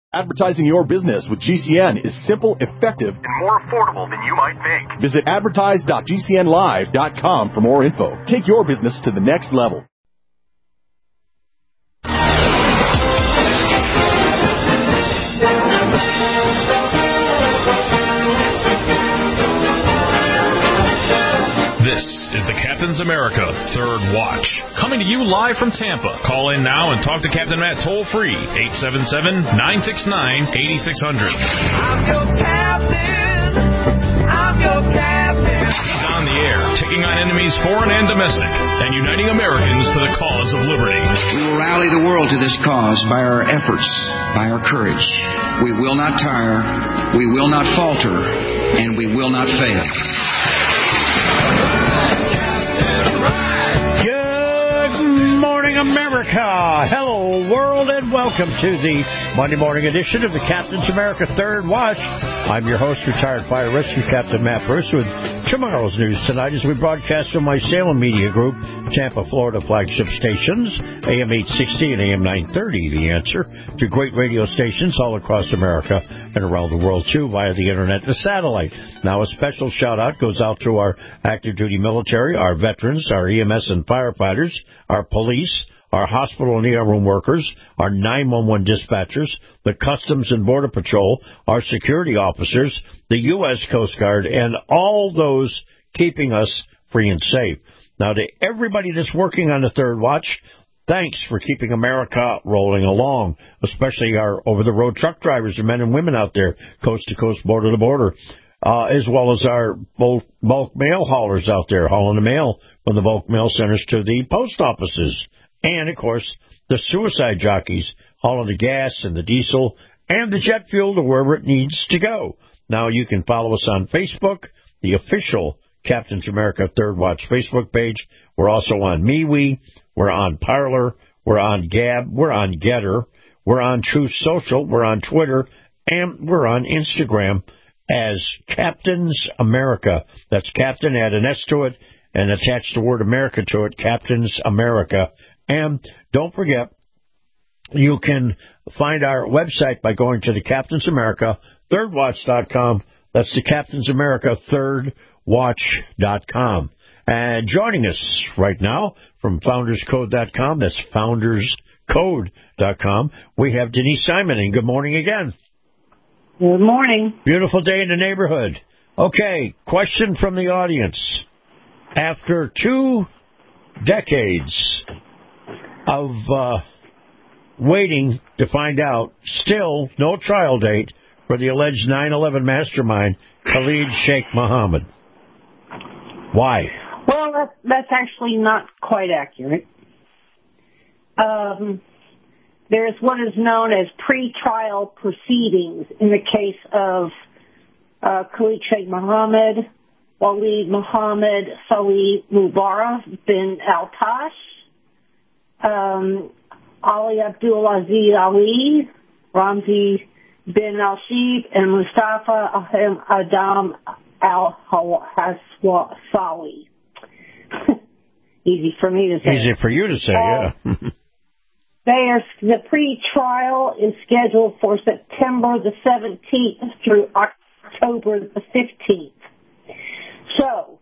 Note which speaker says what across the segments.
Speaker 1: Advertising your business with GCN is simple, effective, and more affordable than you might think. Visit advertise.gcnlive.com for more info. Take your business to the next level.
Speaker 2: This is the Captain's America Third Watch, coming to you live from Tampa. Call in now and talk to Captain Matt toll-free, 877-969-8600.
Speaker 3: I'm your captain. I'm your captain.
Speaker 2: He's on the air, taking on enemies foreign and domestic, and uniting Americans to the cause of liberty.
Speaker 4: We will rally the world to this cause by our efforts, by our courage. We will not tire, we will not falter, and we will not fail.
Speaker 5: Good morning, America. Hello, world, and welcome to the Monday morning edition of the Captain's America Third Watch. I'm your host, retired fire rescue Captain Matt Bruce, with tomorrow's news tonight as we broadcast from my Salem Media Group, Tampa, Florida flagship stations, AM 860 and AM 930, The Answer, to great radio stations all across America and around the world, too, via the Internet and the satellite. Now, a special shout-out goes out to our active duty military, our veterans, our EMS and firefighters, our police, our hospital and ER room workers, our 911 dispatchers, the Customs and Border Patrol, our security officers, the U.S. Coast Guard, and all those keeping us free and safe. Now, to everybody that's working on the Third Watch, thanks for keeping America rolling along, especially our over-the-road truck drivers and men and women out there, coast to coast, border to border, as well as our bulk mail haulers out there hauling the mail from the bulk mail centers to the post offices. And, of course, the suicide jockeys hauling the gas and the diesel and the jet fuel to wherever it needs to go. Now, you can follow us on Facebook, the official Captain's America Third Watch Facebook page. We're also on MeWe. We're on Parler. We're on Gab. We're on Getter. We're on Truth Social. We're on Twitter. And we're on Instagram as Captain's America. That's Captain, add an S to it, and attach the word America to it, Captain's America. And don't forget, you can find our website by going to the Captain's America ThirdWatch.com. That's the Captain's America ThirdWatch.com. And joining us right now from FoundersCode.com, that's FoundersCode.com, we have Denise Simon. And good morning again.
Speaker 6: Good morning.
Speaker 5: Beautiful day in the neighborhood. Okay, question from the audience. After 2 decades of waiting to find out, still no trial date for the alleged 9/11 mastermind, Khalid Sheikh Mohammed. Why?
Speaker 6: Well, that's actually not quite accurate. There's what is known as pre-trial proceedings in the case of Khalid Sheikh Mohammed, Walid Mohammed Salih Mubarak bin Al-Tash, Ali Abdulaziz Ali, Ramzi bin Al-Shib, and Mustafa Adam Al-Haswali. Easy for me to say.
Speaker 5: Easy for you to say, yeah.
Speaker 6: The pre-trial is scheduled for September the 17th through October the 15th. So,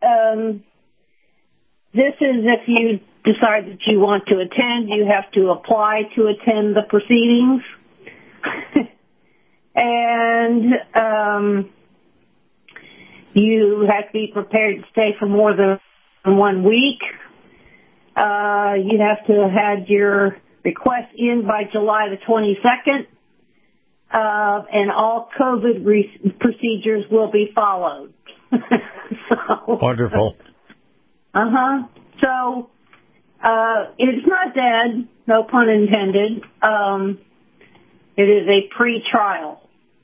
Speaker 6: this is if you decide that you want to attend, you have to apply to attend the proceedings. And you have to be prepared to stay for more than 1 week. You have to have had your request in by July the 22nd. And all COVID procedures will be followed. So,
Speaker 5: wonderful.
Speaker 6: So, it's not dead, no pun intended. It is a pre-trial.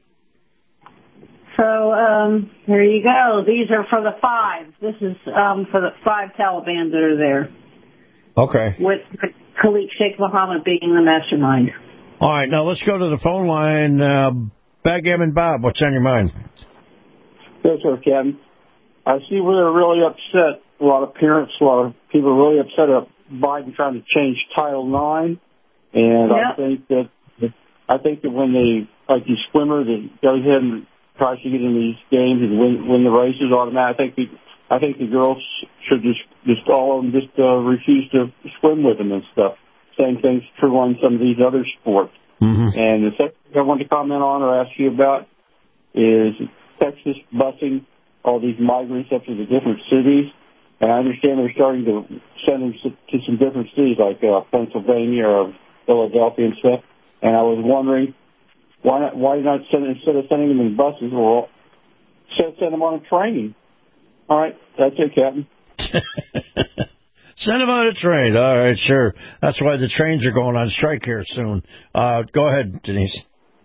Speaker 6: So, there you go. These are for the 5. This is for the 5 Taliban that are there.
Speaker 5: Okay.
Speaker 6: With Khalid Sheikh Mohammed being the mastermind.
Speaker 5: All right, now let's go to the phone line. Backgammon Bob, what's on your mind?
Speaker 7: Yes, sir, Captain. I see where they're really upset. A lot of parents, a lot of people are really upset at Biden trying to change Title IX. And I think that I think that when they, like these swimmers that goes ahead and tries to get in these games and win the races automatically, I think the girls should just all of them just refuse to swim with them and stuff. Same thing's true on some of these other sports.
Speaker 5: Mm-hmm.
Speaker 7: And the second thing I wanted to comment on or ask you about is Texas busing all these migrants up to the different cities. And I understand they're starting to send them to some different cities like Pennsylvania or Philadelphia and stuff. And I was wondering, why not instead of sending them in buses, well, send them on a train? All right, that's it, Captain.
Speaker 5: Send them on a train. All right, sure. That's why the trains are going on strike here soon. Go ahead, Denise.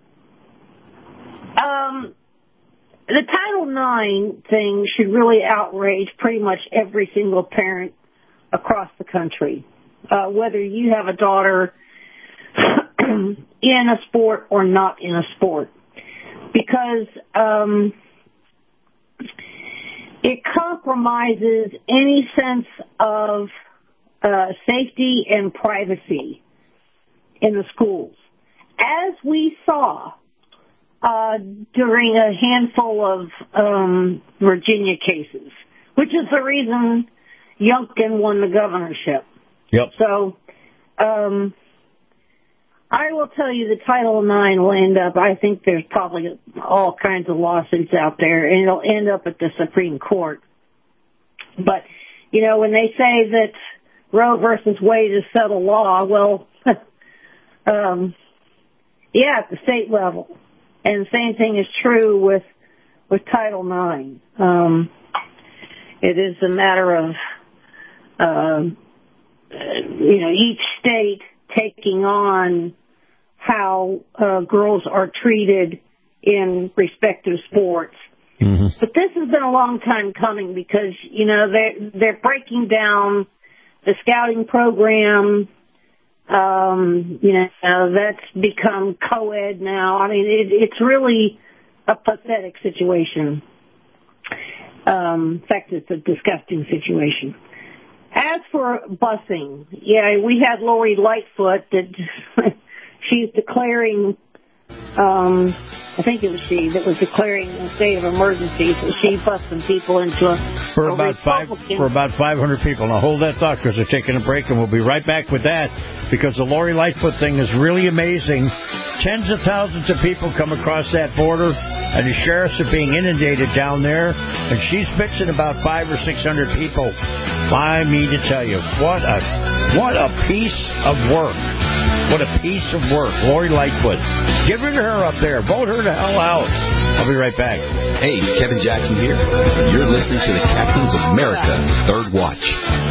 Speaker 6: The Title IX thing should really outrage pretty much every single parent across the country, whether you have a daughter in a sport or not in a sport, because it compromises any sense of safety and privacy in the schools, as we saw during a handful of Virginia cases, which is the reason Youngkin won the governorship.
Speaker 5: Yep.
Speaker 6: So I will tell you the Title IX will end up, I think there's probably all kinds of lawsuits out there, and it'll end up at the Supreme Court. But, you know, when they say that Roe versus Wade is settled law, well, yeah, at the state level. And the same thing is true with Title IX. It is a matter of, each state taking on how girls are treated in respective sports.
Speaker 5: Mm-hmm.
Speaker 6: But this has been a long time coming because, you know, they're breaking down the scouting program. That's become co-ed now. I mean, it's really a pathetic situation. In fact, it's a disgusting situation. As for busing, yeah, we had Lori Lightfoot that she's declaring, I think it was she that was declaring a state of emergency, so she bussed some people into
Speaker 5: for about 500 people. Now hold that thought because they're taking a break, and we'll be right back with that because the Lori Lightfoot thing is really amazing. Tens of thousands of people come across that border, and the sheriffs are being inundated down there, and she's fixing about 500 or 600 people. I mean to tell you, what a piece of work. What a piece of work. Lori Lightfoot. Get rid of her up there. Vote her the hell out. I'll be right back.
Speaker 1: Hey, Kevin Jackson here. You're listening to the Captains of America Third Watch.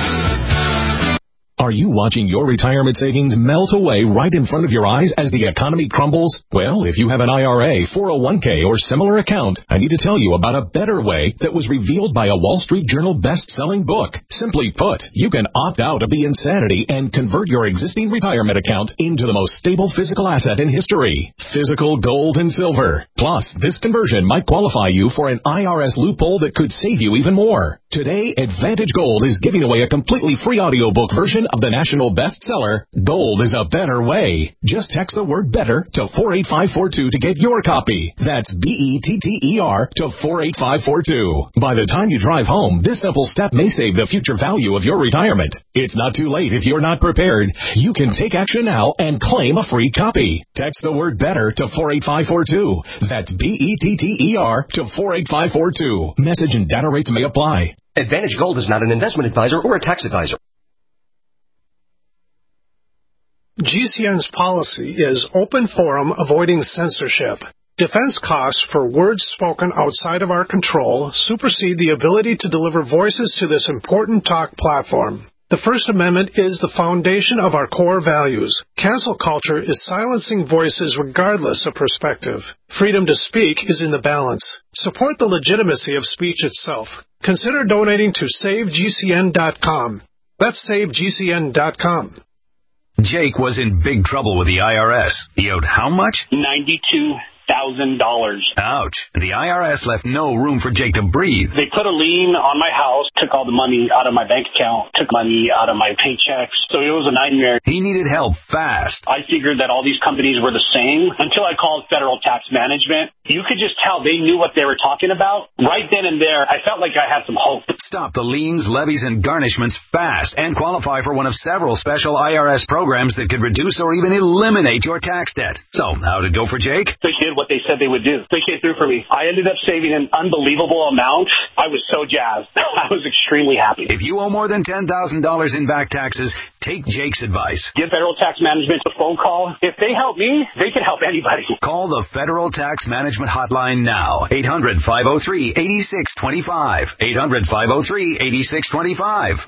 Speaker 1: Are you watching your retirement savings melt away right in front of your eyes as the economy crumbles? Well, if you have an IRA, 401k, or similar account, I need to tell you about a better way that was revealed by a Wall Street Journal best-selling book. Simply put, you can opt out of the insanity and convert your existing retirement account into the most stable physical asset in history, physical gold and silver. Plus, this conversion might qualify you for an IRS loophole that could save you even more. Today, Advantage Gold is giving away a completely free audiobook version of the national bestseller, Gold is a Better Way. Just text the word BETTER to 48542 to get your copy. That's BETTER to 48542. By the time you drive home, this simple step may save the future value of your retirement. It's not too late if you're not prepared. You can take action now and claim a free copy. Text the word BETTER to 48542. That's BETTER to 48542. Message and data rates may apply.
Speaker 8: Advantage Gold is not an investment advisor or a tax advisor.
Speaker 9: GCN's policy is open forum, avoiding censorship. Defense costs for words spoken outside of our control supersede the ability to deliver voices to this important talk platform. The First Amendment is the foundation of our core values. Cancel culture is silencing voices regardless of perspective. Freedom to speak is in the balance. Support the legitimacy of speech itself. Consider donating to SaveGCN.com. That's SaveGCN.com.
Speaker 10: Jake was in big trouble with the IRS. He owed how much?
Speaker 11: $92,000.
Speaker 10: Ouch. The IRS left no room for Jake to breathe.
Speaker 11: They put a lien on my house, took all the money out of my bank account, took money out of my paychecks. So it was a nightmare.
Speaker 10: He needed help fast.
Speaker 11: I figured that all these companies were the same until I called Federal Tax Management. You could just tell they knew what they were talking about. Right then and there, I felt like I had some hope.
Speaker 10: Stop the liens, levies, and garnishments fast and qualify for one of several special IRS programs that could reduce or even eliminate your tax debt. So, how'd it go for Jake?
Speaker 11: They did what they said they would do. They came through for me. I ended up saving an unbelievable amount. I was so jazzed. I was extremely happy.
Speaker 10: If you owe more than $10,000 in back taxes, take Jake's advice.
Speaker 11: Give Federal Tax Management a phone call. If they help me, they can help anybody.
Speaker 10: Call the Federal Tax Management Hotline now. 800-503-8625. 800-503-8625.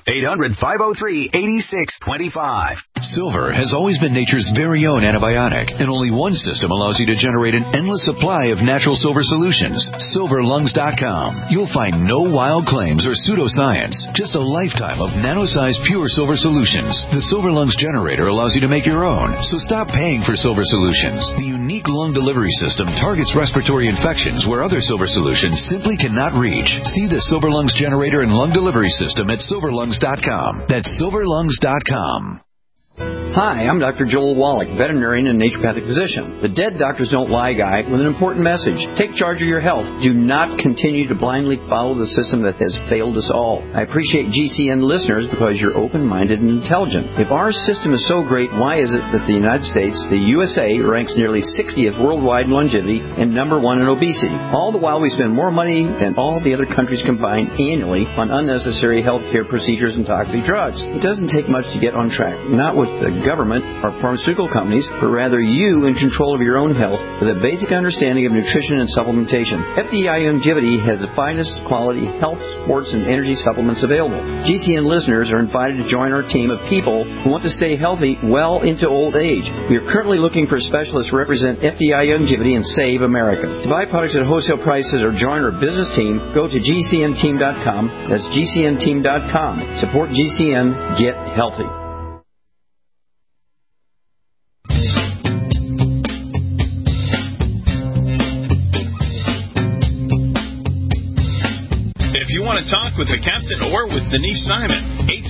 Speaker 10: 800-503-8625.
Speaker 12: Silver has always been nature's very own antibiotic, and only one system allows you to generate an endless supply of natural silver solutions. SilverLungs.com. You'll find no wild claims or pseudoscience, just a lifetime of nano-sized pure silver solutions. The Silver Lungs generator allows you to make your own, so stop paying for silver solutions. The unique lung delivery system targets respiratory infections where other silver solutions simply cannot reach. See the Silver Lungs generator and lung delivery system at SilverLungs.com. That's SilverLungs.com.
Speaker 4: Hi, I'm Dr. Joel Wallach, veterinarian and naturopathic physician. The Dead Doctors Don't Lie guy with an important message. Take charge of your health. Do not continue to blindly follow the system that has failed us all. I appreciate GCN listeners because you're open-minded and intelligent. If our system is so great, why is it that the United States, the USA, ranks nearly 60th worldwide in longevity and number 1 in obesity? All the while we spend more money than all the other countries combined annually on unnecessary health care procedures and toxic drugs. It doesn't take much to get on track. Not with the government or pharmaceutical companies, but rather you in control of your own health with a basic understanding of nutrition and supplementation. FDI Longevity has the finest quality health, sports, and energy supplements available. GCN listeners are invited to join our team of people who want to stay healthy well into old age. We are currently looking for specialists to represent FDI Longevity and Save America. To buy products at wholesale prices or join our business team, go to GCNteam.com. That's GCNteam.com. Support GCN. Get healthy.
Speaker 2: If you want to talk with the captain or with Denise Simon,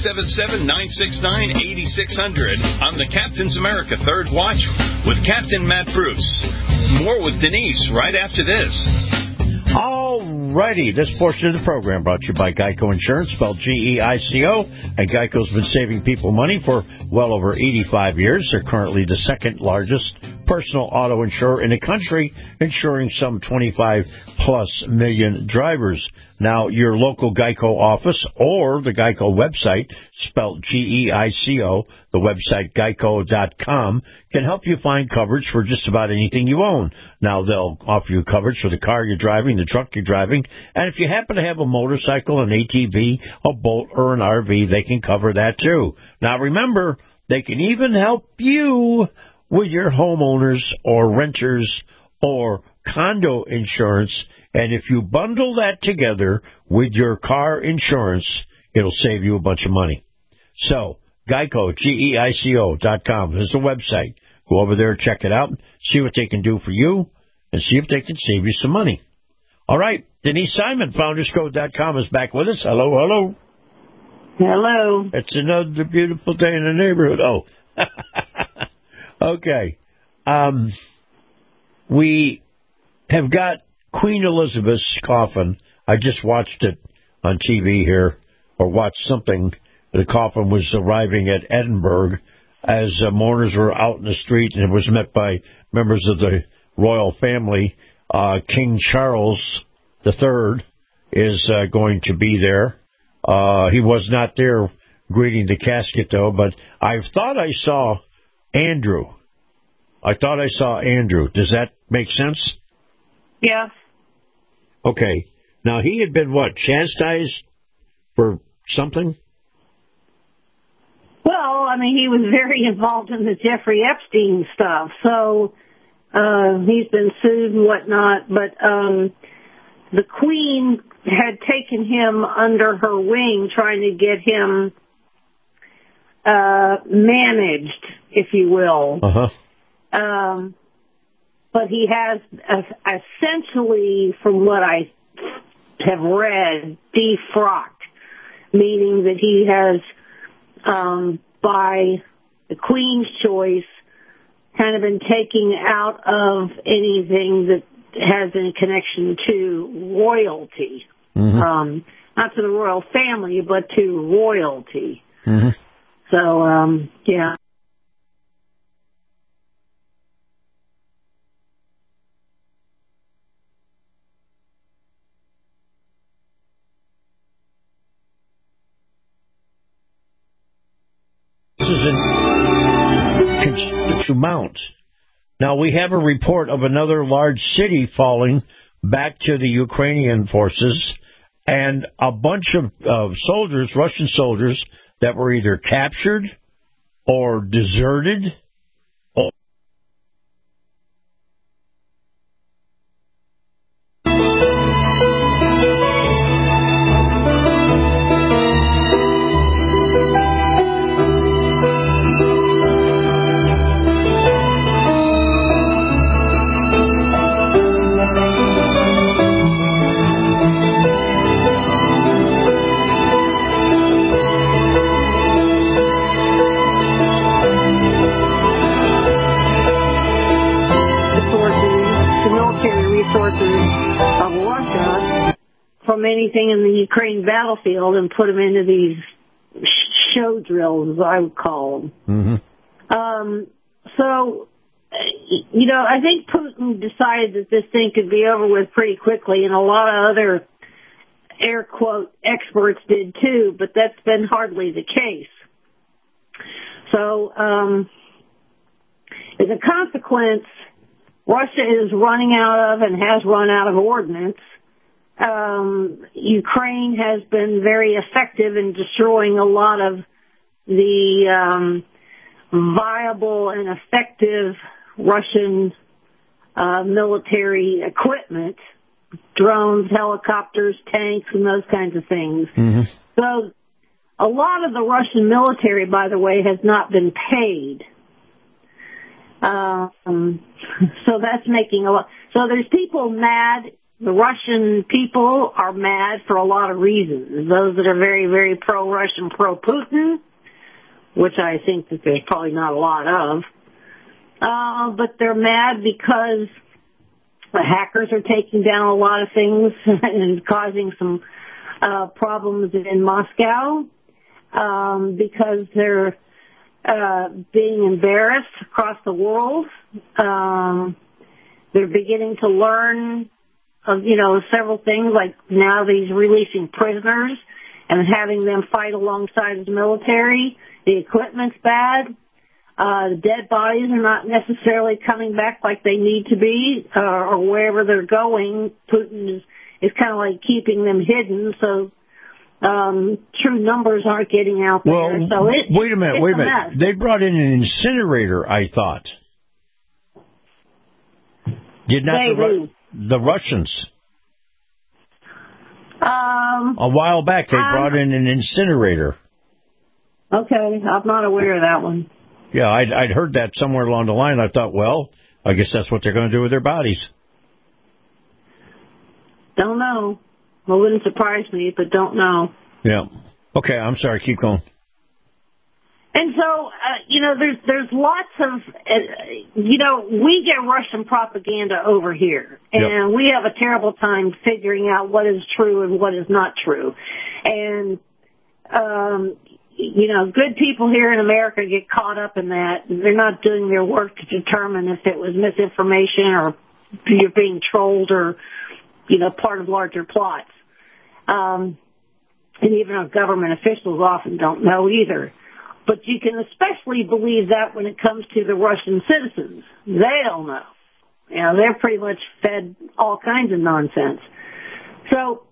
Speaker 2: 877-969-8600 on the Captain's America Third Watch with Captain Matt Bruce. More with Denise right after this.
Speaker 5: Alrighty, this portion of the program brought to you by Geico Insurance, spelled G-E-I-C-O, and Geico's been saving people money for well over 85 years. They're currently the second largest personal auto insurer in the country, insuring some 25-plus million drivers. Now, your local Geico office or the Geico website, spelled G-E-I-C-O, the website geico.com, can help you find coverage for just about anything you own. Now, they'll offer you coverage for the car you're driving, the truck you're driving, and if you happen to have a motorcycle, an ATV, a boat, or an RV, they can cover that too. Now, remember, they can even help you with your homeowners or renters or condo insurance, and if you bundle that together with your car insurance, it'll save you a bunch of money. So, Geico, Geico.com is the website. Go over there, check it out, see what they can do for you, and see if they can save you some money. All right, Denise Simon, FoundersCode.com, is back with us. Hello, hello.
Speaker 6: Hello.
Speaker 5: It's another beautiful day in the neighborhood. Oh, okay. We have got Queen Elizabeth's coffin. I just watched it on TV here, or watched something. The coffin was arriving at Edinburgh as mourners were out in the street, and it was met by members of the royal family. King Charles III is going to be there. He was not there greeting the casket, though, but I thought I saw Andrew. Does that make sense?
Speaker 6: Yeah.
Speaker 5: Okay. Now, he had been, chastised for something?
Speaker 6: Well, I mean, he was very involved in the Jeffrey Epstein stuff, so he's been sued and whatnot, but the Queen had taken him under her wing, trying to get him managed, if you will.
Speaker 5: Uh-huh.
Speaker 6: but he has essentially, from what I have read, defrocked, meaning that he has, by the Queen's choice, kind of been taking out of anything that has any connection to royalty.
Speaker 5: Mm-hmm.
Speaker 6: Not to the royal family, but to royalty.
Speaker 5: Mm-hmm.
Speaker 6: So, yeah.
Speaker 5: This is in Mount. Now, we have a report of another large city falling back to the Ukrainian forces, and a bunch of soldiers, Russian soldiers, that were either captured or deserted.
Speaker 6: Of Russia from anything in the Ukraine battlefield and put them into these show drills, as I would call them.
Speaker 5: Mm-hmm.
Speaker 6: So, you know, I think Putin decided that this thing could be over with pretty quickly, and a lot of other air quote experts did too, but that's been hardly the case. So, as a consequence, Russia is running out of and has run out of ordnance. Ukraine has been very effective in destroying a lot of the viable and effective Russian military equipment, drones, helicopters, tanks, and those kinds of things.
Speaker 5: Mm-hmm.
Speaker 6: So a lot of the Russian military, by the way, has not been paid. So that's making a lot. So there's people mad. The Russian people are mad for a lot of reasons. Those that are very, very pro-Russian, pro-Putin, which I think that there's probably not a lot of. But they're mad because the hackers are taking down a lot of things and causing some problems in Moscow, because they're being embarrassed across the world. They're beginning to learn of, you know, several things, like now he's releasing prisoners and having them fight alongside his military. The equipment's bad. The dead bodies are not necessarily coming back like they need to be, or wherever they're going. Putin is kind of like keeping them hidden, so true numbers aren't getting out there.
Speaker 5: Well,
Speaker 6: so
Speaker 5: wait a minute. They brought in an incinerator, I thought. Did not the Russians? A while back, they brought in an incinerator.
Speaker 6: Okay, I'm not aware of that one.
Speaker 5: Yeah, I'd heard that somewhere along the line. I thought, well, I guess that's what they're going to do with their bodies.
Speaker 6: Don't know. Well, it wouldn't surprise me, but don't know.
Speaker 5: Yeah. Okay, I'm sorry. Keep going.
Speaker 6: And so, you know, there's lots of, you know, we get Russian propaganda over here, and we have a terrible time figuring out what is true and what is not true. And, you know, good people here in America get caught up in that. They're not doing their work to determine if it was misinformation or you're being trolled or, you know, part of larger plots. And even our government officials often don't know either. But you can especially believe that when it comes to the Russian citizens. They don't know. You know, they're pretty much fed all kinds of nonsense. So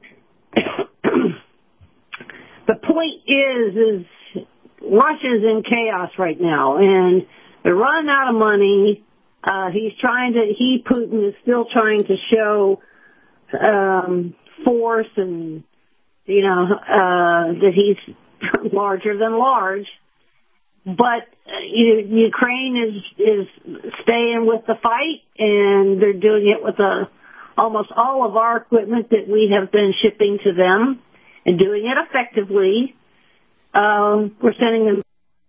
Speaker 6: the point is Russia's in chaos right now, and they're running out of money. Putin is still trying to show force and, you know, that he's larger than large. but Ukraine is staying with the fight, and they're doing it with almost all of our equipment that we have been shipping to them, and doing it effectively. We're sending them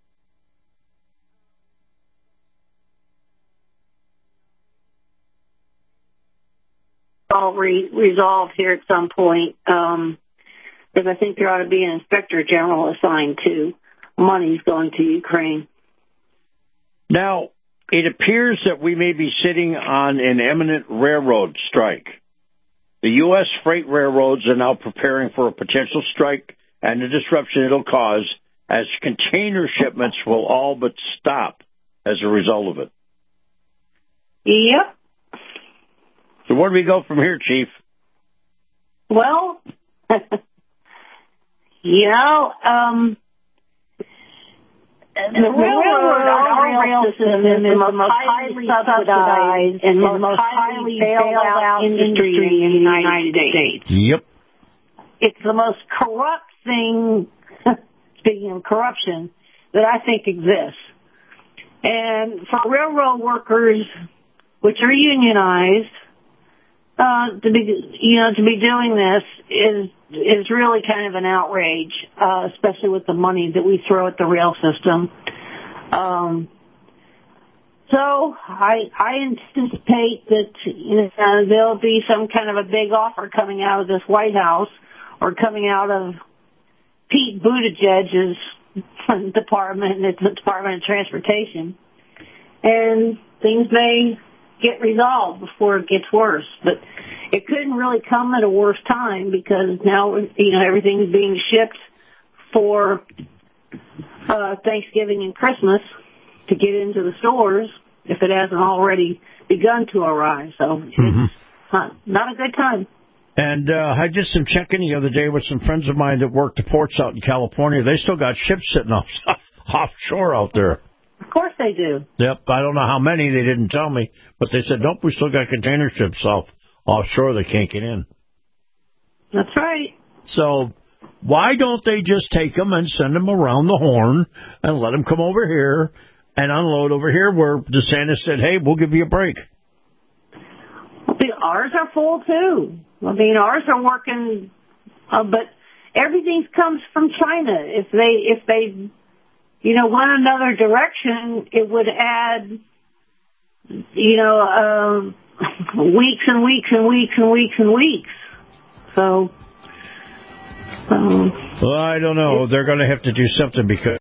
Speaker 6: all resolved here at some point, because I think there ought to be an inspector general assigned to monies going to Ukraine.
Speaker 5: Now, it appears that we may be sitting on an imminent railroad strike. The U.S. freight railroads are now preparing for a potential strike and the disruption it'll cause, as container shipments will all but stop as a result of it.
Speaker 6: Yep.
Speaker 5: So where do we go from here, Chief?
Speaker 6: Well, the railroad, our rail system is the most highly subsidized and most highly bailed out industry in the United States.
Speaker 5: Yep.
Speaker 6: It's the most corrupt thing, speaking of corruption, that I think exists. And for railroad workers, which are unionized, to be doing this is really kind of an outrage, especially with the money that we throw at the rail system. So I anticipate that there'll be some kind of a big offer coming out of this White House, or coming out of Pete Buttigieg's department, it's the Department of Transportation, and things may get resolved before it gets worse. But it couldn't really come at a worse time, because now everything's being shipped for Thanksgiving and Christmas to get into the stores, if it hasn't already begun to arrive. So it's not a good time.
Speaker 5: And I did some checking the other day with some friends of mine that work the ports out in California. They still got ships sitting offshore out there.
Speaker 6: Of course they do.
Speaker 5: Yep, I don't know how many, they didn't tell me, but they said, nope, we still got container ships offshore that can't get in.
Speaker 6: That's right.
Speaker 5: So why don't they just take them and send them around the horn and let them come over here and unload over here, where DeSantis said, hey, we'll give you a break?
Speaker 6: Ours are full, too. I mean, ours are working, but everything comes from China. If they went another direction, it would add, weeks and weeks and weeks and weeks and weeks. So,
Speaker 5: well, I don't know. They're going to have to do something, because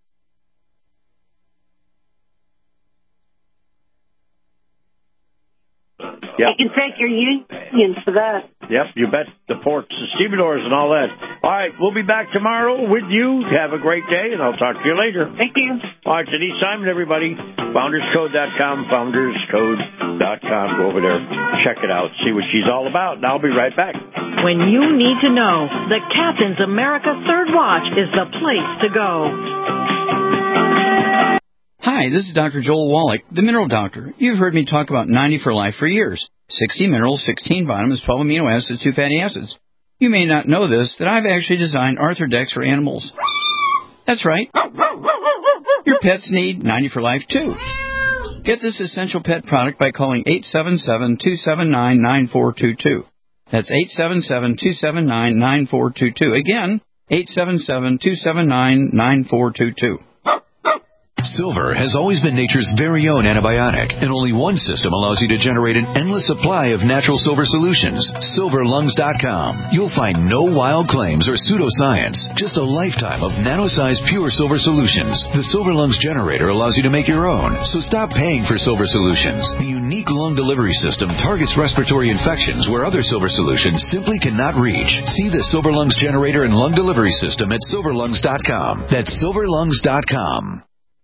Speaker 6: you can thank your unions for that.
Speaker 5: Yep, you bet. The ports, the stevedores, and all that. All right, we'll be back tomorrow with you. Have a great day, and I'll talk to you later.
Speaker 6: Thank you.
Speaker 5: All right, Denise Simon, everybody. FoundersCode.com, FoundersCode.com. Go over there, check it out, see what she's all about, and I'll be right back.
Speaker 13: When you need to know, the Captain's America Third Watch is the place to go.
Speaker 4: Hi, this is Dr. Joel Wallach, the Mineral Doctor. You've heard me talk about 90 for Life for years. 60 minerals, 16 vitamins, 12 amino acids, 2 fatty acids. You may not know this, that I've actually designed Arthrodex for animals. That's right. Your pets need 90 for Life, too. Get this essential pet product by calling 877-279-9422. That's 877-279-9422. Again, 877-279-9422.
Speaker 12: Silver has always been nature's very own antibiotic, and only one system allows you to generate an endless supply of natural silver solutions. SilverLungs.com. You'll find no wild claims or pseudoscience, just a lifetime of nano-sized pure silver solutions. The Silver Lungs generator allows you to make your own, so stop paying for silver solutions. The unique lung delivery system targets respiratory infections where other silver solutions simply cannot reach. See the Silver Lungs generator and lung delivery system at SilverLungs.com. That's SilverLungs.com.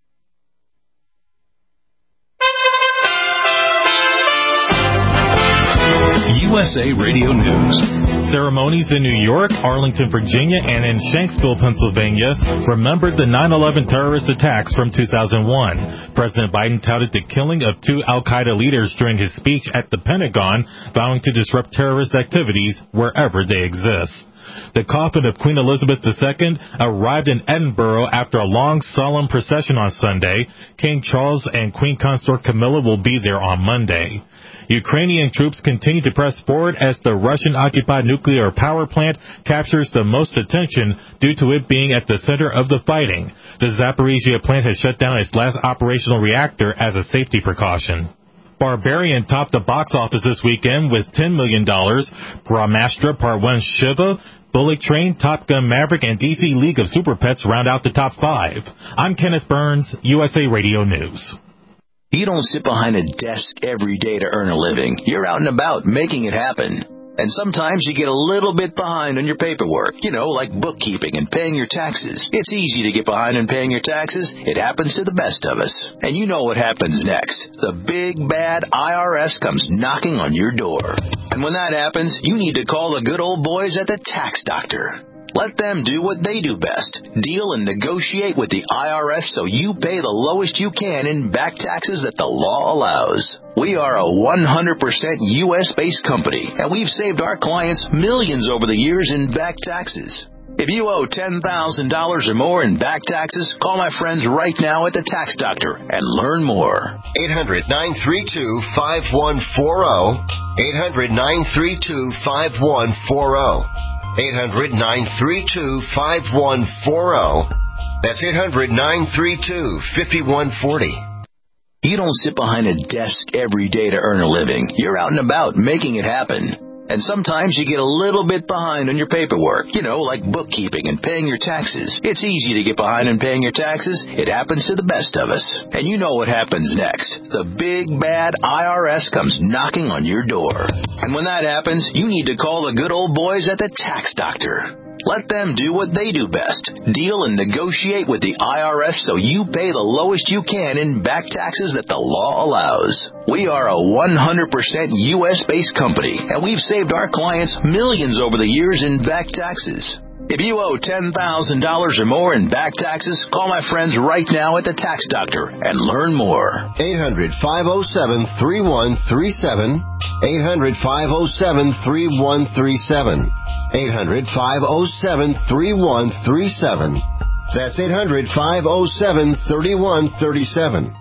Speaker 14: USA Radio News. Ceremonies in New York, Arlington, Virginia, and in Shanksville, Pennsylvania remembered the 9/11 terrorist attacks from 2001. President Biden touted the killing of 2 al-Qaeda leaders during his speech at the Pentagon, vowing to disrupt terrorist activities wherever they exist. The coffin of Queen Elizabeth II arrived in Edinburgh after a long, solemn procession on Sunday. King Charles and Queen Consort Camilla will be there on Monday. Ukrainian troops continue to press forward as the Russian-occupied nuclear power plant captures the most attention due to it being at the center of the fighting. The Zaporizhia plant has shut down its last operational reactor as a safety precaution. Barbarian topped the box office this weekend with $10 million. Brahmastra Part 1 Shiva, Bullet Train, Top Gun Maverick, and DC League of Super Pets round out the top 5. I'm Kenneth Burns, USA Radio News.
Speaker 15: You don't sit behind a desk every day to earn a living. You're out and about making it happen. And sometimes you get a little bit behind on your paperwork, like bookkeeping and paying your taxes. It's easy to get behind on paying your taxes. It happens to the best of us. And you know what happens next. The big, bad IRS comes knocking on your door. And when that happens, you need to call the good old boys at the Tax Doctor. Let them do what they do best. Deal and negotiate with the IRS so you pay the lowest you can in back taxes that the law allows. We are a 100% U.S.-based company, and we've saved our clients millions over the years in back taxes. If you owe $10,000 or more in back taxes, call my friends right now at the Tax Doctor and learn more.
Speaker 16: 800-932-5140. 800-932-5140. 800-932-5140. That's 800-932-5140.
Speaker 15: You don't sit behind a desk every day to earn a living. You're out and about making it happen. And sometimes you get a little bit behind on your paperwork, like bookkeeping and paying your taxes. It's easy to get behind on paying your taxes. It happens to the best of us. And you know what happens next. The big, bad IRS comes knocking on your door. And when that happens, you need to call the good old boys at the Tax Doctor. Let them do what they do best. Deal and negotiate with the IRS so you pay the lowest you can in back taxes that the law allows. We are a 100% U.S.-based company, and we've saved our clients millions over the years in back taxes. If you owe $10,000 or more in back taxes, call my friends right now at the Tax Doctor and learn more.
Speaker 16: 800-507-3137. 800-507-3137. 800-507-3137. That's 800-507-3137.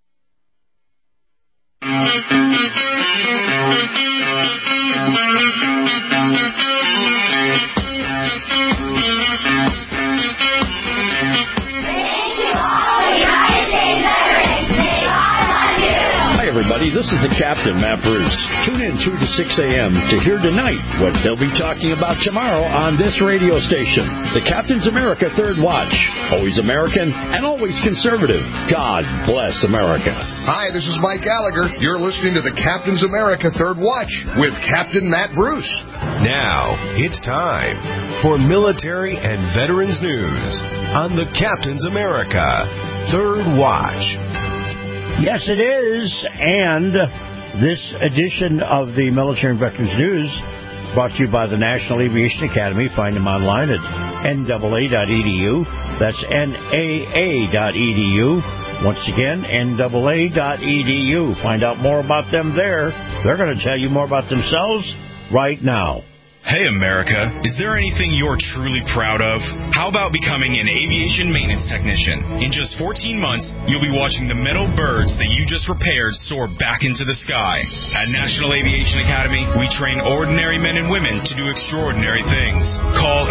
Speaker 5: Everybody, this is the Captain, Matt Bruce. Tune in 2 to 6 a.m. to hear tonight what they'll be talking about tomorrow on this radio station. The Captain's America Third Watch. Always American and always conservative. God bless America.
Speaker 17: Hi, this is Mike Gallagher. You're listening to the Captain's America Third Watch with Captain Matt Bruce.
Speaker 18: Now, it's time for military and veterans news on the Captain's America Third Watch.
Speaker 5: Yes, it is. And this edition of the Military and Veterans News brought to you by the National Aviation Academy. Find them online at NAA.edu. That's NAA.edu. Once again, NAA.edu. Find out more about them there. They're going to tell you more about themselves right now.
Speaker 19: Hey, America, is there anything you're truly proud of? How about becoming an aviation maintenance technician? In just 14 months, you'll be watching the metal birds that you just repaired soar back into the sky. At National Aviation Academy, we train ordinary men and women to do extraordinary things. Call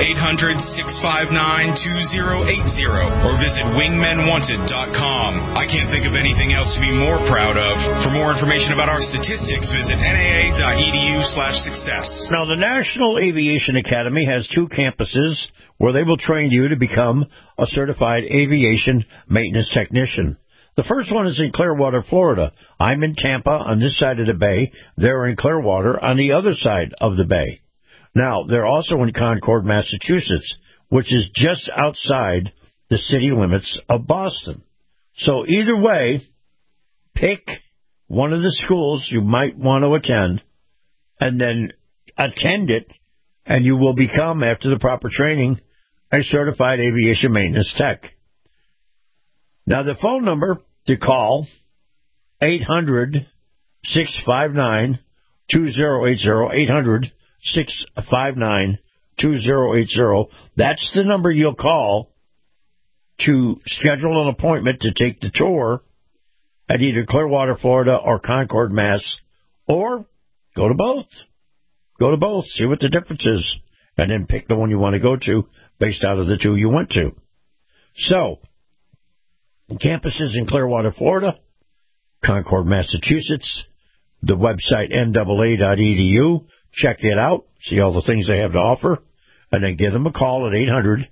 Speaker 19: 800-659-2080 or visit wingmenwanted.com. I can't think of anything else to be more proud of. For more information about our statistics, visit naa.edu/success.
Speaker 5: Now, the National Aviation Academy has 2 campuses where they will train you to become a certified aviation maintenance technician. The first one is in Clearwater, Florida. I'm in Tampa on this side of the bay. They're in Clearwater on the other side of the bay. Now, they're also in Concord, Massachusetts, which is just outside the city limits of Boston. So either way, pick one of the schools you might want to attend and then attend it, and you will become, after the proper training, a certified aviation maintenance tech. Now, the phone number to call, 800-659-2080, 800-659-2080. That's the number you'll call to schedule an appointment to take the tour at either Clearwater, Florida, or Concord, Mass., or go to both. Go to both, see what the difference is, and then pick the one you want to go to based out of the two you went to. So, campuses in Clearwater, Florida, Concord, Massachusetts, the website NAA.edu. Check it out, see all the things they have to offer, and then give them a call at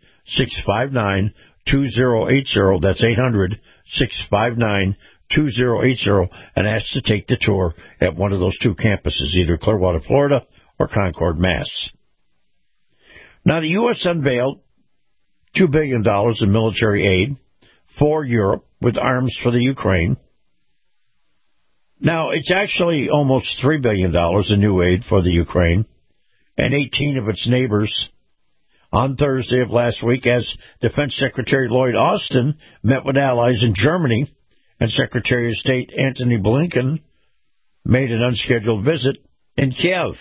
Speaker 5: 800-659-2080. That's 800-659-2080, and ask to take the tour at one of those two campuses, either Clearwater, Florida, or Concord, Mass. Now, the U.S. unveiled $2 billion in military aid for Europe with arms for the Ukraine. Now, it's actually almost $3 billion in new aid for the Ukraine and 18 of its neighbors. On Thursday of last week, as Defense Secretary Lloyd Austin met with allies in Germany, and Secretary of State Antony Blinken made an unscheduled visit in Kiev.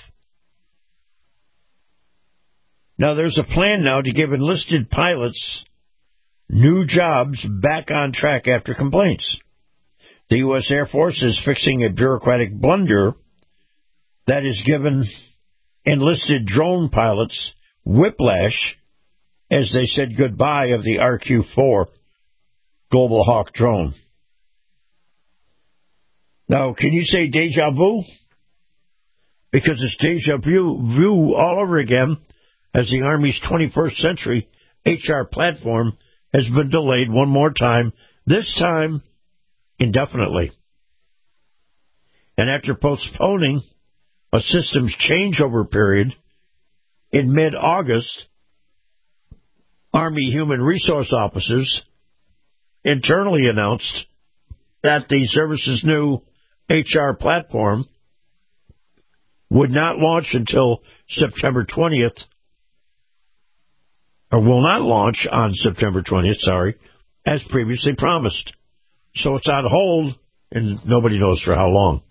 Speaker 5: Now, there's a plan now to give enlisted pilots new jobs back on track after complaints. The U.S. Air Force is fixing a bureaucratic blunder that has given enlisted drone pilots whiplash as they said goodbye of the RQ-4 Global Hawk drone. Now, can you say deja vu? Because it's deja vu all over again, as the Army's 21st century HR platform has been delayed one more time, this time indefinitely. And after postponing a systems changeover period in mid-August, Army Human Resource officers internally announced that the service's new HR platform would not launch until September 20th, or will not launch on September 20th, as previously promised. So it's on hold, and nobody knows for how long.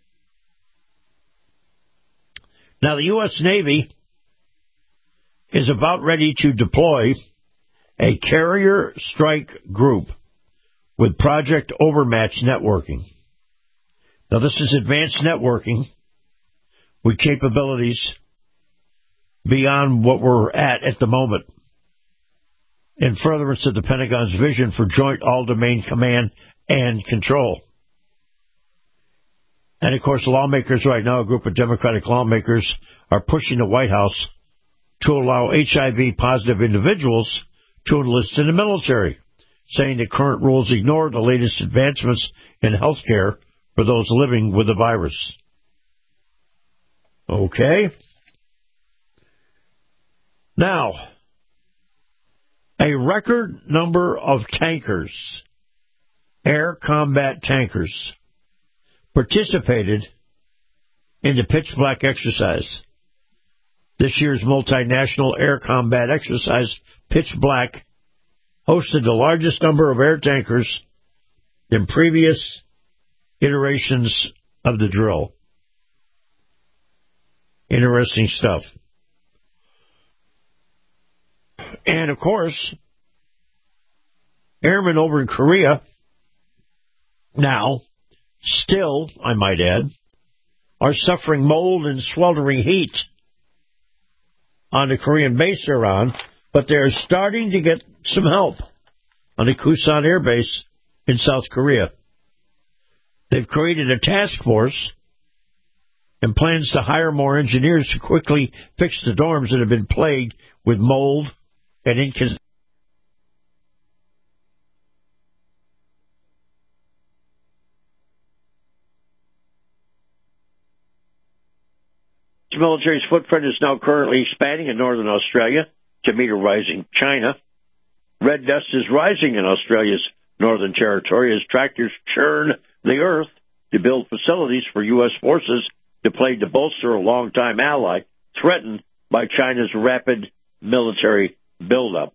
Speaker 5: Now, the U.S. Navy is about ready to deploy a carrier strike group with Project Overmatch networking. Now, this is advanced networking with capabilities beyond what we're at the moment, in furtherance of the Pentagon's vision for joint all-domain command and control. And, of course, lawmakers right now, a group of Democratic lawmakers, are pushing the White House to allow HIV-positive individuals to enlist in the military, saying the current rules ignore the latest advancements in health care for those living with the virus. Okay. Now, a record number of tankers, air combat tankers, participated in the Pitch Black exercise. This year's multinational air combat exercise, Pitch Black, hosted the largest number of air tankers in previous iterations of the drill. Interesting stuff. And, of course, airmen over in Korea now, still, I might add, are suffering mold and sweltering heat on the Korean base they're on, but they're starting to get some help on the Kusan Air Base in South Korea. They've created a task force and plans to hire more engineers to quickly fix the dorms that have been plagued with mold and inconsistency. The military's footprint is now currently expanding in northern Australia to meet a rising China. Red dust is rising in Australia's Northern Territory as tractors churn the earth to build facilities for U.S. forces deployed to bolster a longtime ally threatened by China's rapid military buildup.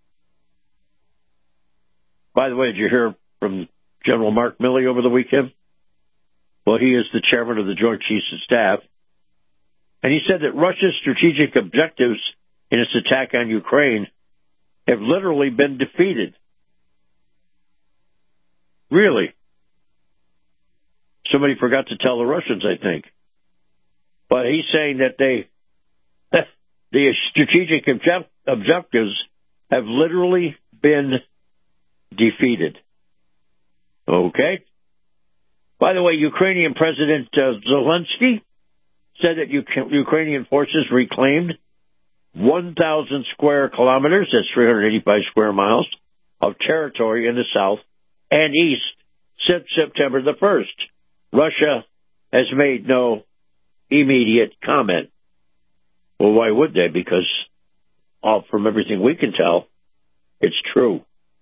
Speaker 5: By the way, did you hear from General Mark Milley over the weekend? Well, he is the chairman of the Joint Chiefs of Staff. And he said that Russia's strategic objectives
Speaker 20: in its attack on Ukraine have literally been defeated. Really. Somebody forgot to tell the Russians, I think. But he's saying that the strategic objectives have literally been defeated. Okay? By the way, Ukrainian President Zelensky said that Ukrainian forces reclaimed 1,000 square kilometers, that's 385 square miles, of territory in the south and east since September the 1st. Russia has made no immediate comment. Well, why would they? Because from everything we can tell, it's true.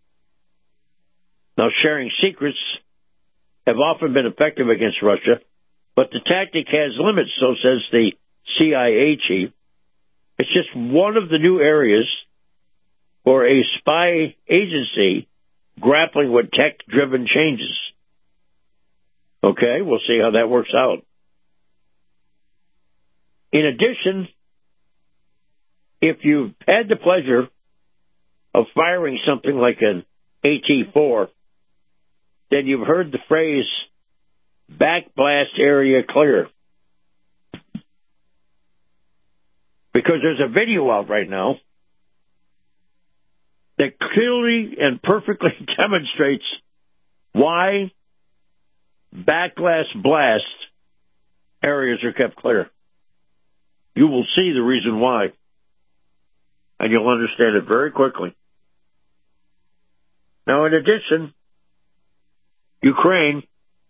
Speaker 20: Now, sharing secrets have often been effective against Russia, but the tactic has limits, so says the CIA chief. It's just one of the new areas for a spy agency grappling with tech-driven changes. Okay, we'll see how that works out. In addition, if you've had the pleasure of firing something like an AT-4, then you've heard the phrase, backblast area clear. Because there's a video out right now that clearly and perfectly demonstrates why backblast areas are kept clear. You will see the reason why, and you'll understand it very quickly. Now, in addition, Ukraine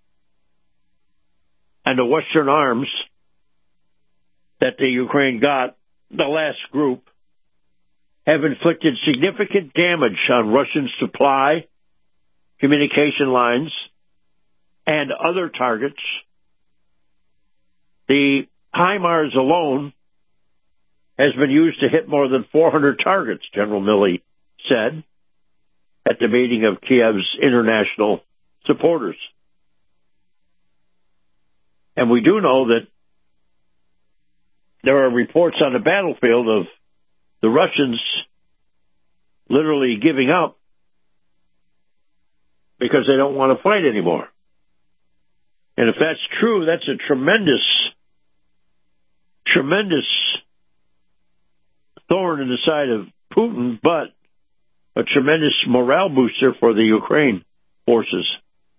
Speaker 20: and the Western arms that the Ukraine got, the last group, have inflicted significant damage on Russian supply, communication lines, and other targets. The HIMARS alone has been used to hit more than 400 targets, General Milley said at the meeting of Kiev's international supporters. And we do know that there are reports on the battlefield of the Russians literally giving up because they don't want to fight anymore. And if that's true, that's a tremendous thorn in the side of Putin, but a tremendous morale booster for the Ukraine forces.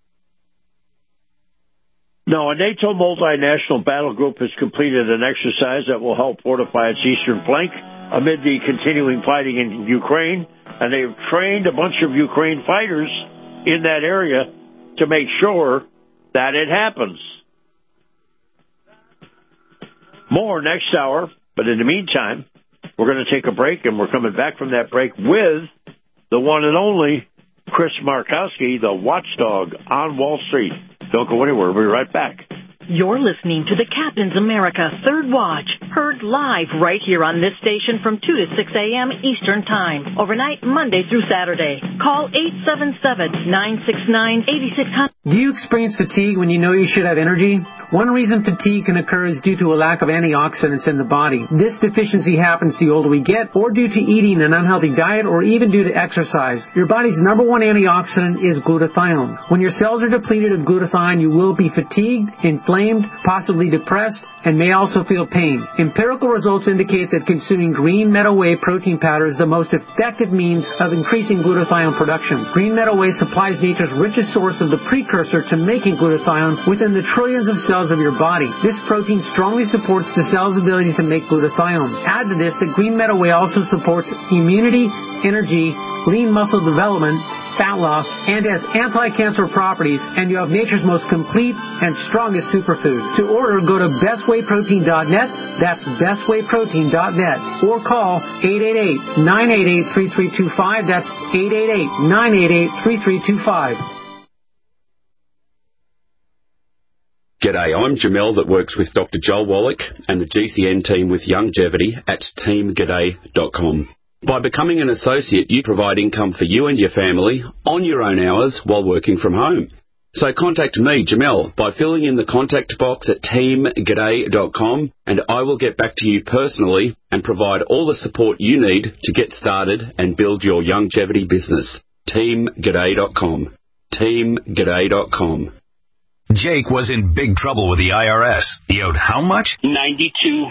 Speaker 20: Now, a NATO multinational battle group has completed an exercise that will help fortify its eastern flank amid the continuing fighting in Ukraine, and they've trained a bunch of Ukraine fighters in that area to make sure that it happens. More next hour, but in the meantime, we're going to take a break, and we're coming back from that break with the one and only Chris Markowski, the watchdog on Wall Street. Don't go anywhere. We'll be right back.
Speaker 13: You're listening to the Captain's America Third Watch, heard live right here on this station from 2 to 6 a.m. Eastern Time, overnight Monday through Saturday. Call 877-969-8600.
Speaker 21: Do you experience fatigue when you know you should have energy? One reason fatigue can occur is due to a lack of antioxidants in the body. This deficiency happens the older we get, or due to eating an unhealthy diet, or even due to exercise. Your body's number one antioxidant is glutathione. When your cells are depleted of glutathione, you will be fatigued, inflamed, possibly depressed, and may also feel pain. Empirical results indicate that consuming green meadow whey protein powder is the most effective means of increasing glutathione production. Green meadow whey supplies nature's richest source of the precursor to making glutathione within the trillions of cells of your body. This protein strongly supports the cell's ability to make glutathione. Add to this that green meadow whey also supports immunity, energy, lean muscle development, fat loss, and has anti-cancer properties, and you have nature's most complete and strongest superfood. To order, go to bestwayprotein.net. That's bestwayprotein.net. Or call 888-988-3325. That's 888-988-3325.
Speaker 22: G'day, I'm Jamel that works with Dr. Joel Wallach and the GCN team with Longevity at teamg'day.com. By becoming an associate, you provide income for you and your family on your own hours while working from home. So contact me, Jamel, by filling in the contact box at teamg'day.com, and I will get back to you personally and provide all the support you need to get started and build your longevity business. teamg'day.com. teamg'day.com.
Speaker 10: Jake was in big trouble with the IRS. He owed how much?
Speaker 11: $92,000.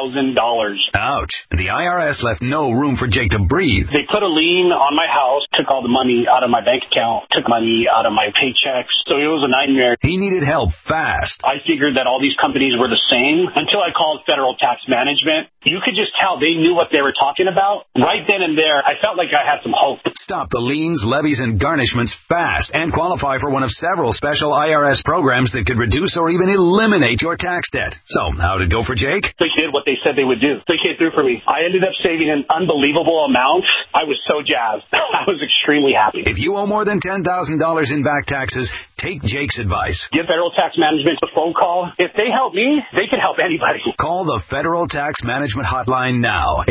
Speaker 10: Ouch. The IRS left no room for Jake to breathe.
Speaker 11: They put a lien on my house, took all the money out of my bank account, took money out of my paychecks. So it was a nightmare.
Speaker 10: He needed help fast.
Speaker 11: I figured that all these companies were the same until I called Federal Tax Management. You could just tell they knew what they were talking about. Right then and there, I felt like I had some hope.
Speaker 10: Stop the liens, levies, and garnishments fast and qualify for one of several special IRS programs that could reduce or even eliminate your tax debt. So, how did it go for Jake?
Speaker 11: They did what they said they would do. They came through for me. I ended up saving an unbelievable amount. I was so jazzed. I was extremely happy.
Speaker 10: If you owe more than $10,000 in back taxes, take Jake's advice.
Speaker 11: Give Federal Tax Management a phone call. If they help me, they can help anybody.
Speaker 10: Call the Federal Tax Management Hotline now.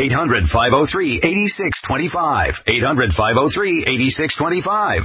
Speaker 10: 800-503-8625. 800-503-8625.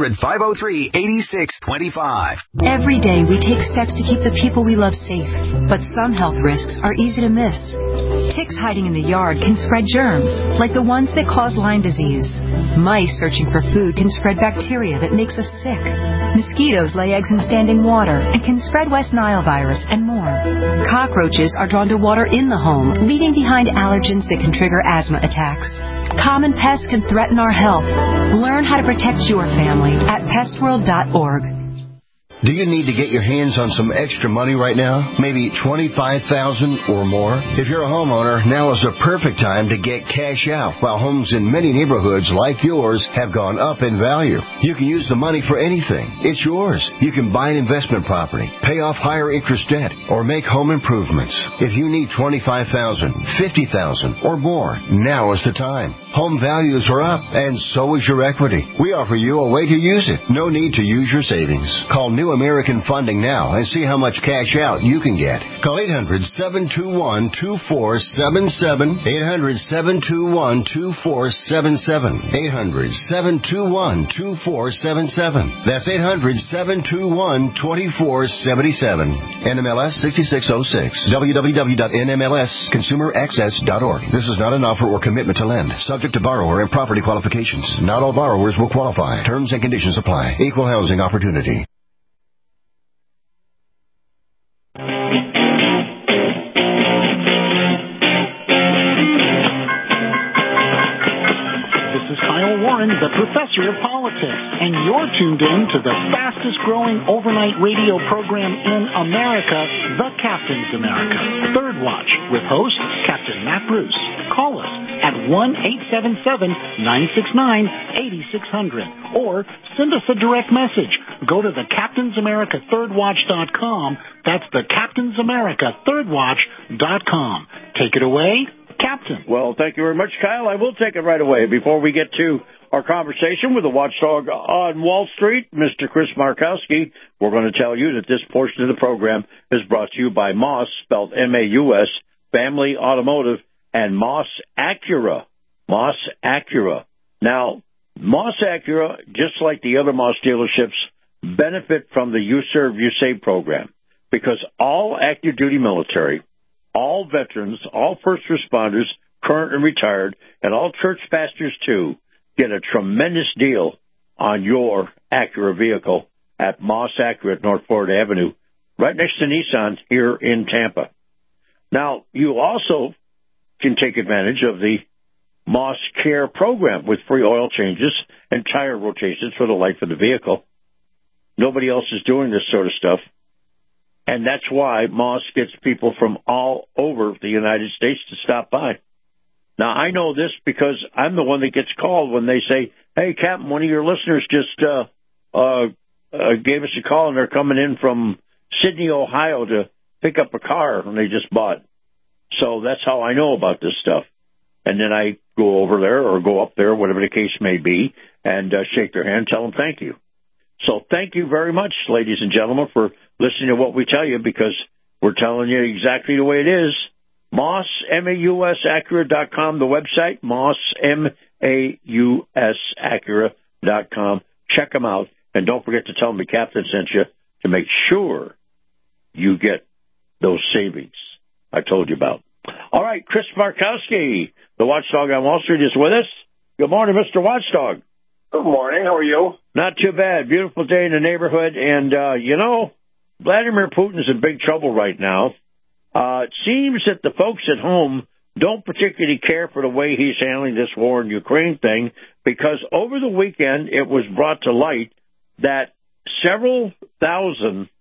Speaker 10: 800-503-8625.
Speaker 3: Every day we take steps to keep the people we love safe, but some health risks are easy to miss. Ticks hiding in the yard can spread germs, like the ones that cause Lyme disease. Mice searching for food can spread bacteria that makes us sick. Mosquitoes lay eggs in standing water and can spread West Nile virus and more. Cockroaches are drawn to water in the home, leaving behind allergens that can trigger asthma attacks. Common pests can threaten our health. Learn how to protect your family at pestworld.org.
Speaker 16: Do you need to get your hands on some extra money right now? Maybe $25,000 or more? If you're a homeowner, now is the perfect time to get cash out while homes in many neighborhoods like yours have gone up in value. You can use the money for anything. It's yours. You can buy an investment property, pay off higher interest debt, or make home improvements. If you need $25,000, $50,000 or more, now is the time. Home values are up, and so is your equity. We offer you a way to use it. No need to use your savings. Call New American Funding now and see how much cash out you can get. Call 800-721-2477. 800-721-2477. 800-721-2477. That's 800-721-2477. NMLS 6606. www.nmlsconsumeraccess.org. This is not an offer or commitment to lend. Subject to borrower and property qualifications. Not all borrowers will qualify. Terms and conditions apply. Equal housing opportunity.
Speaker 7: Warren, the professor of politics, and you're tuned in to the fastest-growing overnight radio program in America, The Captain's America, Third Watch, with host Captain Matt Bruce. Call us at 1-877-969-8600, or send us a direct message. Go to thecaptainsamerica3rdwatch.com. That's thecaptainsamerica3rdwatch.com. Take it away, Captain.
Speaker 20: Well, thank you very much, Kyle. I will take it right away. Before we get to our conversation with the watchdog on Wall Street, Mr. Chris Markowski, we're going to tell you that this portion of the program is brought to you by Moss, spelled M-A-U-S, Family Automotive, and Moss Acura. Moss Acura. Now, Moss Acura, just like the other Moss dealerships, benefit from the You Serve, You Save program, because all active duty military, all veterans, all first responders, current and retired, and all church pastors, too, get a tremendous deal on your Acura vehicle at Moss Acura at North Florida Avenue, right next to Nissan here in Tampa. Now, you also can take advantage of the Moss Care program with free oil changes and tire rotations for the life of the vehicle. Nobody else is doing this sort of stuff. And that's why Moss gets people from all over the United States to stop by. Now, I know this because I'm the one that gets called when they say, hey, Captain, one of your listeners just gave us a call, and they're coming in from Sydney, Ohio to pick up a car and they just bought. So that's how I know about this stuff. And then I go over there or go up there, whatever the case may be, and shake their hand, tell them thank you. So thank you very much, ladies and gentlemen, for listening to what we tell you, because we're telling you exactly the way it is. Moss, M-A-U-S, Acura.com, the website, Moss, M-A-U-S, Acura.com. Check them out. And don't forget to tell them the captain sent you to make sure you get those savings I told you about. All right, Chris Markowski, the Watchdog on Wall Street, is with us. Good morning, Mr. Watchdog.
Speaker 1: Good morning. How are you?
Speaker 20: Not too bad. Beautiful day in the neighborhood. And, Vladimir Putin's in big trouble right now. It seems that the folks at home don't particularly care for the way he's handling this war in Ukraine thing, because over the weekend it was brought to light that several thousand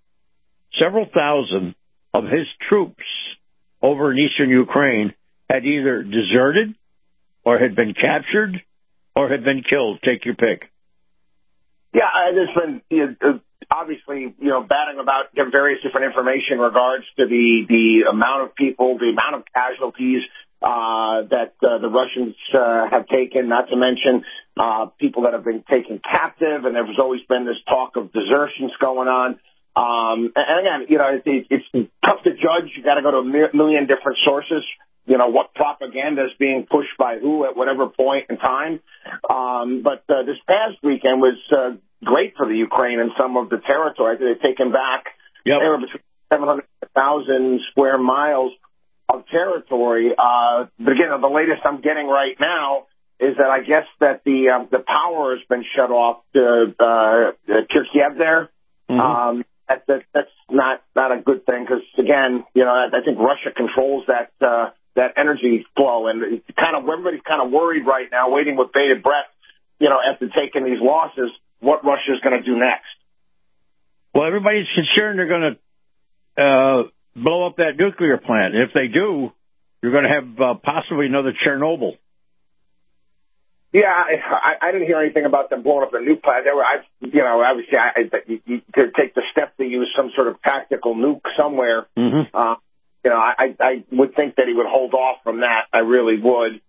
Speaker 20: of his troops over in eastern Ukraine had either deserted or had been captured or had been killed. Take your pick.
Speaker 1: Yeah, there's been obviously batting about various different information in regards to the amount of people, the amount of casualties that the Russians have taken, not to mention people that have been taken captive, and there's always been this talk of desertions going on. And again, it's tough to judge. You got to go to a million different sources. What propaganda is being pushed by who at whatever point in time. But this past weekend was great for the Ukraine and some of the territory. They've taken back anywhere between 700,000 square miles of territory. But again, the latest I'm getting right now is that I guess that the power has been shut off to Kharkiv there. Mm-hmm. That's not a good thing because, again, I think Russia controls that energy flow, and everybody's kind of worried right now, waiting with bated breath, after taking these losses, what Russia's going to do next.
Speaker 20: Well, everybody's concerned they're going to blow up that nuclear plant. If they do, you're going to have possibly another Chernobyl.
Speaker 1: Yeah, I didn't hear anything about them blowing up a nuke plant. Obviously, to take the step to use some sort of tactical nuke somewhere. Mm-hmm. I would think that he would hold off from that. I really would.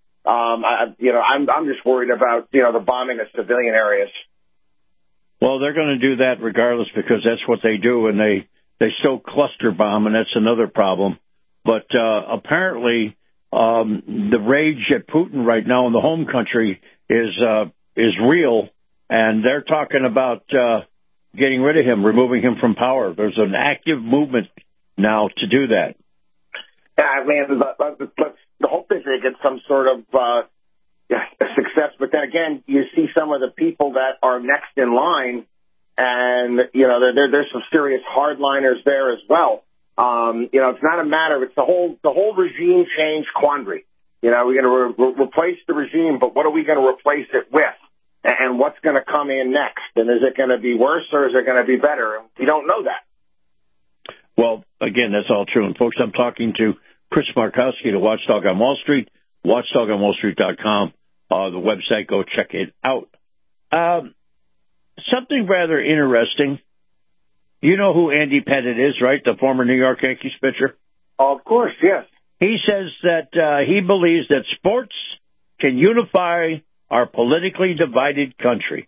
Speaker 1: I'm just worried about the bombing of civilian areas.
Speaker 20: Well, they're going to do that regardless because that's what they do, and they still cluster bomb, and that's another problem. But apparently, the rage at Putin right now in the home country is real, and they're talking about getting rid of him, removing him from power. There's an active movement now to do that.
Speaker 1: Yeah, man, the hope is they get some sort of success. But then again, you see some of the people that are next in line, and there's some serious hardliners there as well. It's not a matter. It's the whole regime change quandary. We're going to replace the regime, but what are we going to replace it with? And what's going to come in next? And is it going to be worse or is it going to be better? We don't know that.
Speaker 20: Well, again, that's all true. And folks, I'm talking to Chris Markowski, the Watchdog on Wall Street, watchdogonwallstreet.com, the website. Go check it out. Something rather interesting. You know who Andy Pettitte is, right? The former New York Yankees pitcher?
Speaker 1: Of course, yes.
Speaker 20: He says that he believes that sports can unify our politically divided country.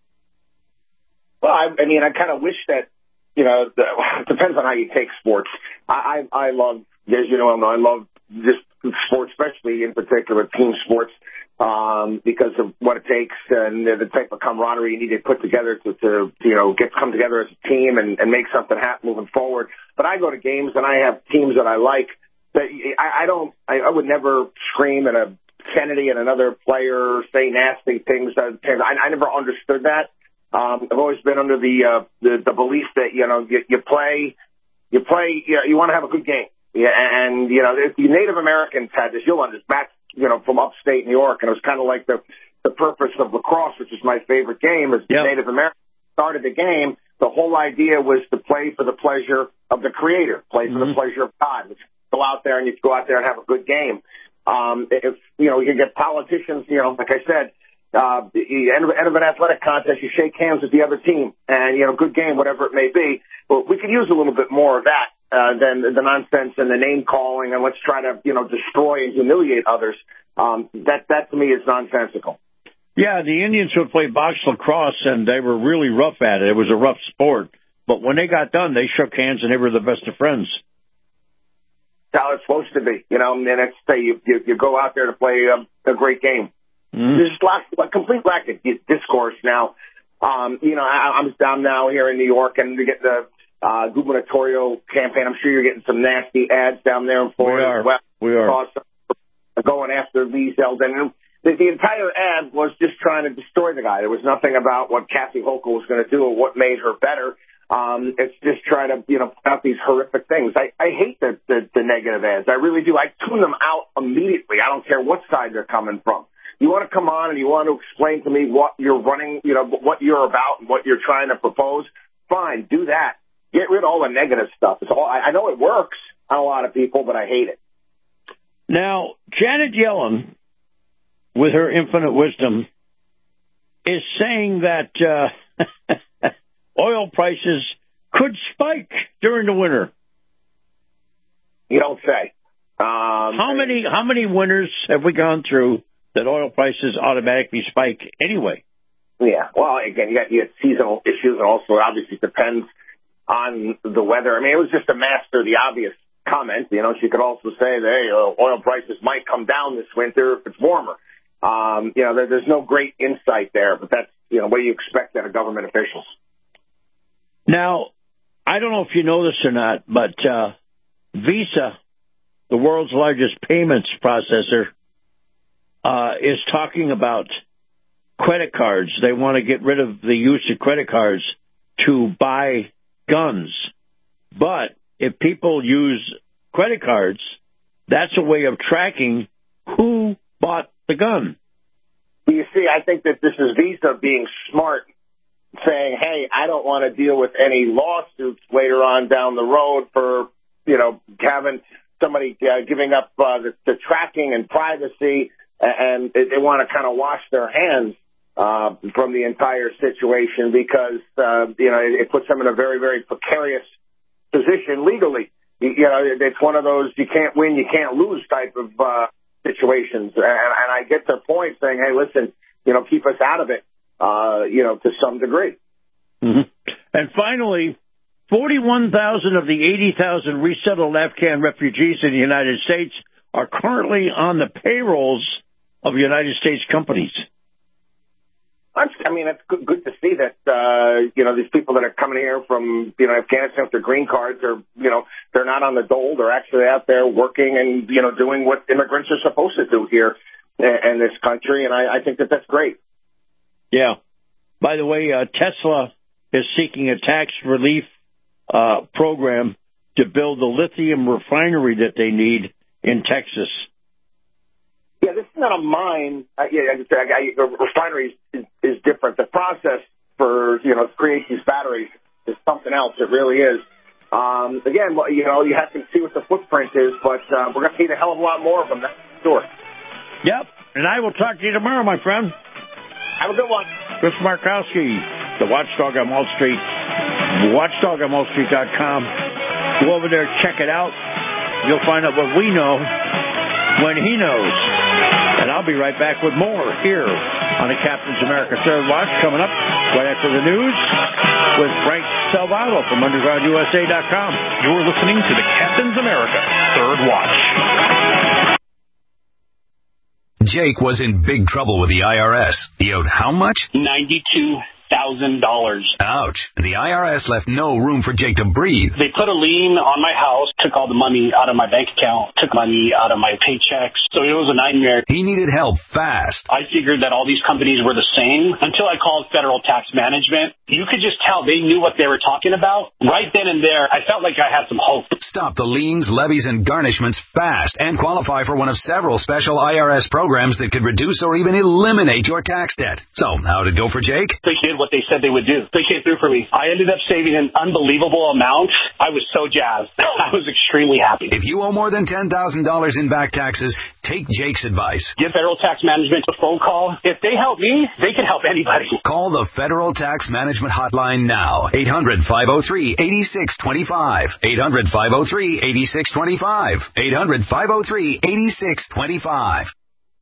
Speaker 1: Well, I kind of wish that, it depends on how you take sports. I love, as you know, I love this sport, especially in particular team sports, because of what it takes and the type of camaraderie you need to put together to come together as a team and make something happen moving forward. But I go to games and I have teams that I like. That I would never scream at a Kennedy and another player, say nasty things. I never understood that. I've always been under the belief that you play, you want to have a good game. Yeah, and if the Native Americans had this, you'll understand. From upstate New York, and it was kind of like the purpose of lacrosse, which is my favorite game, is the Native Americans started the game. The whole idea was to play for the pleasure of the Creator, play for the pleasure of God. Which go out there and you go out there and have a good game. If you can get politicians, like I said, end of an athletic contest, you shake hands with the other team, and good game, whatever it may be. But we could use a little bit more of that. Than the nonsense and the name calling and let's try to, destroy and humiliate others. That to me is nonsensical.
Speaker 20: Yeah, the Indians would play box lacrosse and they were really rough at it. It was a rough sport. But when they got done, they shook hands and they were the best of friends.
Speaker 1: That's how it's supposed to be. And it's you go out there to play a great game. Mm-hmm. There's a complete lack of discourse now. I'm now here in New York, and we get the gubernatorial campaign. I'm sure you're getting some nasty ads down there in Florida as well.
Speaker 20: We are.
Speaker 1: Going after Lee Zeldin. The entire ad was just trying to destroy the guy. There was nothing about what Kathy Hochul was going to do or what made her better. It's just trying to, put out these horrific things. I hate the negative ads. I really do. I tune them out immediately. I don't care what side they're coming from. You want to come on and you want to explain to me what you're running, what you're about and what you're trying to propose, fine, do that. Get rid of all the negative stuff. I know it works on a lot of people, but I hate it.
Speaker 20: Now, Janet Yellen, with her infinite wisdom, is saying that oil prices could spike during the winter.
Speaker 1: You don't say.
Speaker 20: How many winters have we gone through that oil prices automatically spike anyway?
Speaker 1: Yeah. Well, again, you got seasonal issues, and also obviously depends on the weather. I mean, it was just a master of the obvious comment. She could also say that, hey, oil prices might come down this winter if it's warmer. There's no great insight there, but that's, what you expect out of government officials.
Speaker 20: Now, I don't know if you know this or not, but Visa, the world's largest payments processor, is talking about credit cards. They want to get rid of the use of credit cards to buy guns. But if people use credit cards, that's a way of tracking who bought the gun.
Speaker 1: You see, I think that this is Visa being smart, saying, hey, I don't want to deal with any lawsuits later on down the road for, having somebody giving up the tracking and privacy, and they want to kind of wash their hands from the entire situation because, it puts them in a very, very precarious position legally. It's one of those you can't win, you can't lose type of situations. And I get their point saying, hey, listen, keep us out of it, to some degree.
Speaker 20: Mm-hmm. And finally, 41,000 of the 80,000 resettled Afghan refugees in the United States are currently on the payrolls of United States companies.
Speaker 1: It's good to see that, these people that are coming here from, Afghanistan with their green cards are, they're not on the dole. They're actually out there working and, doing what immigrants are supposed to do here in this country. And I think that that's great.
Speaker 20: Yeah. By the way, Tesla is seeking a tax relief program to build the lithium refinery that they need in Texas.
Speaker 1: Yeah, this is not a mine. The refinery is different. The process for, to create these batteries is something else. It really is. Again, you have to see what the footprint is, but we're going to need a hell of a lot more of them, that's for sure.
Speaker 20: Yep, and I will talk to you tomorrow, my friend.
Speaker 1: Have a good one.
Speaker 20: Chris Markowski, the Watchdog on Wall Street, watchdogonwallstreet.com. Go over there, check it out. You'll find out what we know when he knows. And I'll be right back with more here on the Captain's America Third Watch, coming up right after the news with Frank Salvato from UndergroundUSA.com.
Speaker 19: You're listening to the Captain's America Third Watch.
Speaker 10: Jake was in big trouble with the IRS. He owed how much?
Speaker 11: $92,000.
Speaker 10: Ouch. The IRS left no room for Jake to breathe.
Speaker 11: They put a lien on my house, took all the money out of my bank account, took money out of my paychecks. So it was a nightmare.
Speaker 10: He needed help fast.
Speaker 11: I figured that all these companies were the same until I called Federal Tax Management. You could just tell they knew what they were talking about. Right then and there, I felt like I had some hope.
Speaker 10: Stop the liens, levies, and garnishments fast and qualify for one of several special IRS programs that could reduce or even eliminate your tax debt. So, how did it go for Jake?
Speaker 11: They did what they said they would do. They came through for me. I ended up saving an unbelievable amount. I was so jazzed. I was extremely happy.
Speaker 10: If you owe more than $10,000 in back taxes, take Jake's advice.
Speaker 11: Give Federal Tax Management a phone call. If they help me, they can help anybody.
Speaker 10: Call the Federal Tax Management Hotline now. 800-503-8625. 800-503-8625. 800-503-8625.